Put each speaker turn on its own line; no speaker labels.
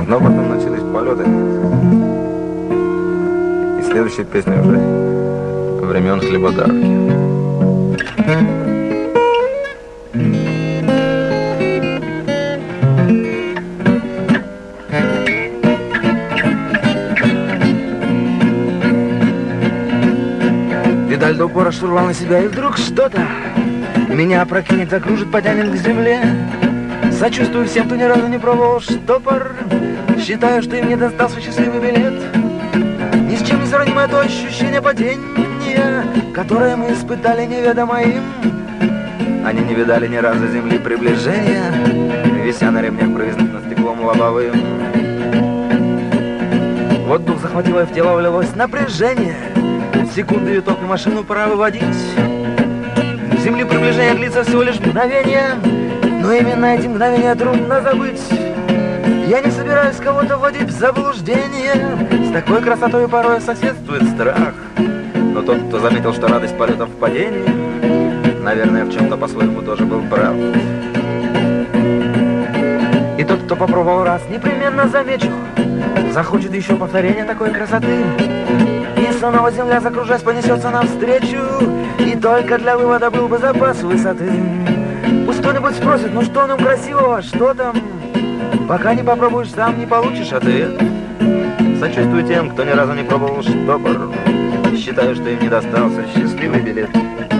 Но потом начались полеты. И следующая песня уже времен хлебодарки.
Педаль до упора штурвал на себя, и вдруг что-то меня опрокинет, закружит, потянет к земле. Сочувствую всем, кто ни разу не пробовал штопор. Считаю, что им не достался счастливый билет. Ни с чем не сравнимое то ощущение падения, которое мы испытали неведомо им. Они не видали ни разу земли приближения, вися на ремнях, провизнув над стеклом лобовым. Вот дух захватило, и в тело влилось напряжение. Секунды виток, и машину пора выводить. Земли приближение длится всего лишь мгновение, но именно эти мгновения трудно забыть. Я не собираюсь кого-то вводить в заблуждение. С такой красотой порой соседствует страх. Но тот, кто заметил, что радость полета в падении, наверное, в чем-то по-своему тоже был прав. И тот, кто попробовал раз, непременно замечу, захочет еще повторения такой красоты. И снова земля, закружась, понесется навстречу. И только для вывода был бы запас высоты. Пусть кто-нибудь спросит, ну что там красивого, что там? Пока не попробуешь, сам не получишь ответ. Сочувствую тем, кто ни разу не пробовал штопор. Считаю, что им не достался счастливый билет.